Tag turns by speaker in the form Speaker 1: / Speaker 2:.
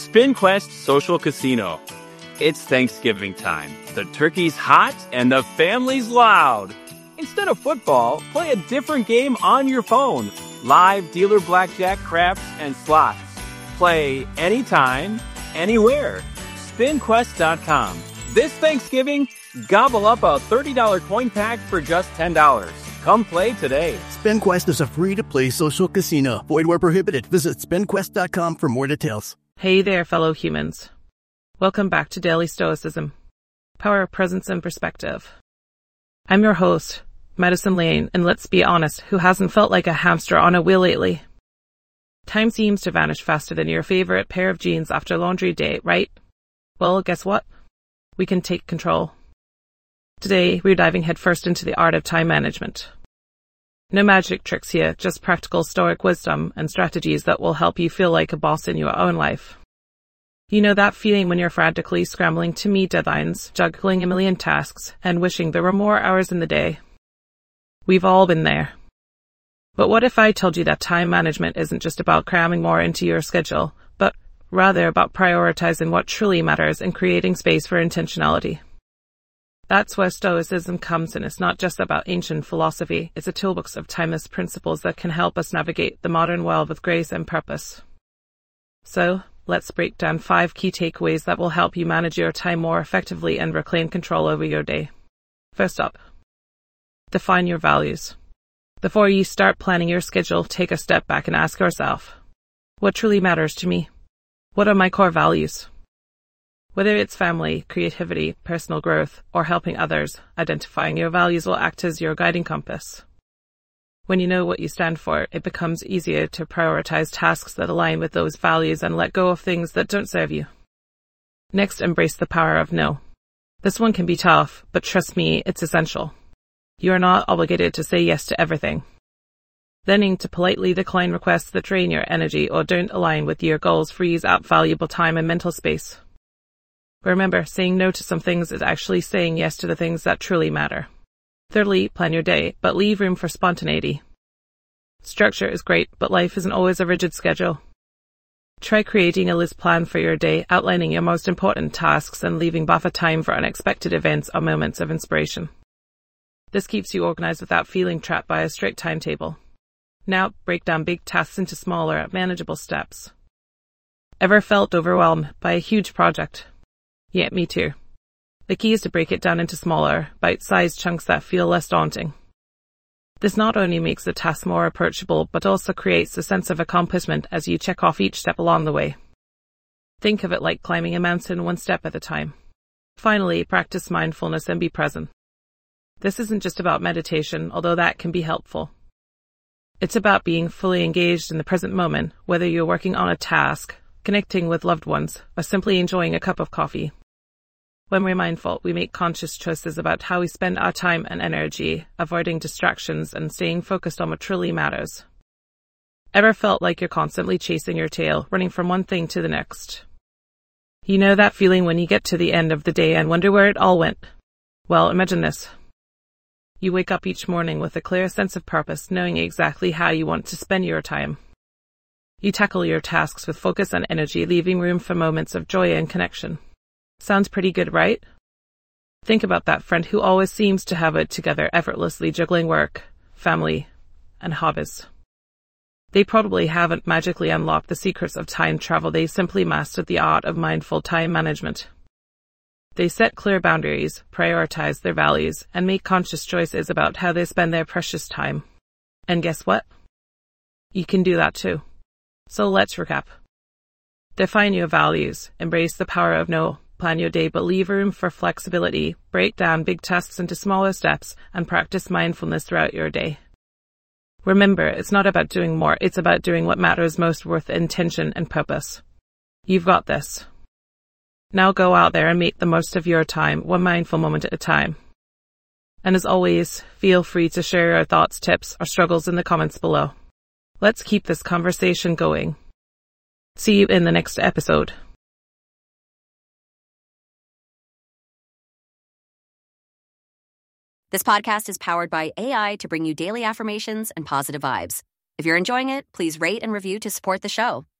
Speaker 1: SpinQuest Social Casino. It's Thanksgiving time. The turkey's hot and the family's loud. Instead of football, play a different game on your phone. Live dealer blackjack, craps, and slots. Play anytime, anywhere. SpinQuest.com. This Thanksgiving, gobble up a $30 coin pack for just $10. Come play today.
Speaker 2: SpinQuest is a free-to-play social casino. Void where prohibited. Visit SpinQuest.com for more details.
Speaker 3: Hey there, fellow humans. Welcome back to Daily Stoicism. Power, presence, and perspective. I'm your host, Madison Lane, and let's be honest, who hasn't felt like a hamster on a wheel lately? Time seems to vanish faster than your favorite pair of jeans after laundry day, right? Well, guess what? We can take control. Today, we're diving headfirst into the art of time management. No magic tricks here, just practical Stoic wisdom and strategies that will help you feel like a boss in your own life. You know that feeling when you're frantically scrambling to meet deadlines, juggling a million tasks, and wishing there were more hours in the day? We've all been there. But what if I told you that time management isn't just about cramming more into your schedule, but rather about prioritizing what truly matters and creating space for intentionality? That's where Stoicism comes in. It's not just about ancient philosophy. It's a toolbox of timeless principles that can help us navigate the modern world with grace and purpose. So, let's break down 5 key takeaways that will help you manage your time more effectively and reclaim control over your day. First up, define your values. Before you start planning your schedule, take a step back and ask yourself, what truly matters to me? What are my core values? Whether it's family, creativity, personal growth, or helping others, identifying your values will act as your guiding compass. When you know what you stand for, it becomes easier to prioritize tasks that align with those values and let go of things that don't serve you. Next, embrace the power of no. This one can be tough, but trust me, it's essential. You are not obligated to say yes to everything. Learning to politely decline requests that drain your energy or don't align with your goals frees up valuable time and mental space. Remember, saying no to some things is actually saying yes to the things that truly matter. Thirdly, plan your day, but leave room for spontaneity. Structure is great, but life isn't always a rigid schedule. Try creating a list plan for your day, outlining your most important tasks and leaving buffer time for unexpected events or moments of inspiration. This keeps you organized without feeling trapped by a strict timetable. Now, break down big tasks into smaller, manageable steps. Ever felt overwhelmed by a huge project? Yeah, me too. The key is to break it down into smaller, bite-sized chunks that feel less daunting. This not only makes the task more approachable, but also creates a sense of accomplishment as you check off each step along the way. Think of it like climbing a mountain one step at a time. Finally, practice mindfulness and be present. This isn't just about meditation, although that can be helpful. It's about being fully engaged in the present moment, whether you're working on a task, connecting with loved ones, or simply enjoying a cup of coffee. When we're mindful, we make conscious choices about how we spend our time and energy, avoiding distractions and staying focused on what truly matters. Ever felt like you're constantly chasing your tail, running from one thing to the next? You know that feeling when you get to the end of the day and wonder where it all went? Well, imagine this. You wake up each morning with a clear sense of purpose, knowing exactly how you want to spend your time. You tackle your tasks with focus and energy, leaving room for moments of joy and connection. Sounds pretty good, right? Think about that friend who always seems to have it together, effortlessly juggling work, family, and hobbies. They probably haven't magically unlocked the secrets of time travel. They simply mastered the art of mindful time management. They set clear boundaries, prioritize their values, and make conscious choices about how they spend their precious time. And guess what? You can do that too. So let's recap. Define your values, embrace the power of no, plan your day but leave room for flexibility, break down big tasks into smaller steps, and practice mindfulness throughout your day. Remember, it's not about doing more, it's about doing what matters most with intention and purpose. You've got this. Now go out there and make the most of your time, one mindful moment at a time. And as always, feel free to share your thoughts, tips, or struggles in the comments below. Let's keep this conversation going. See you in the next episode.
Speaker 4: This podcast is powered by AI to bring you daily affirmations and positive vibes. If you're enjoying it, please rate and review to support the show.